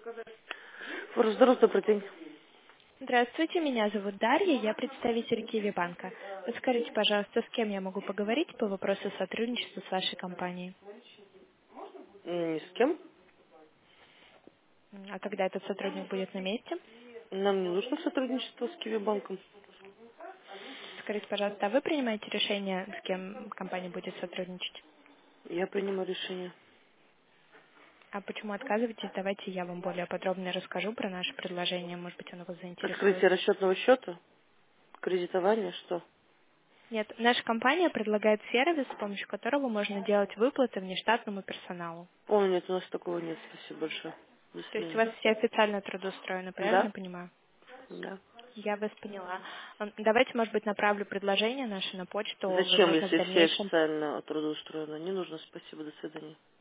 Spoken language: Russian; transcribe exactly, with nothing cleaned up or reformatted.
Здорово, добрый день. Здравствуйте, меня зовут Дарья, я представитель Киви банка. Подскажите, пожалуйста, с кем я могу поговорить по вопросу сотрудничества с вашей компанией? М, Ни с кем. М, А когда этот сотрудник будет на месте? Нам не нужно сотрудничество с Киви банком. Скажите, пожалуйста, а вы принимаете решение, с кем компания будет сотрудничать? Я принимаю решение. А почему отказываетесь? Давайте я вам более подробно расскажу про наше предложение, может быть, оно вас заинтересует. Открытие расчетного счета, кредитование, что? Нет, наша компания предлагает сервис, с помощью которого можно делать выплаты внештатному персоналу. О, нет, у нас такого нет. Спасибо большое. До То есть у свидания. вас все официально трудоустроены, правильно Да? понимаю? Да. Я вас поняла. Ам, Давайте, может быть, направлю предложение наше на почту, Зачем, возможно, в если все дальнейшем. официально трудоустроены? Не нужно, спасибо, до свидания.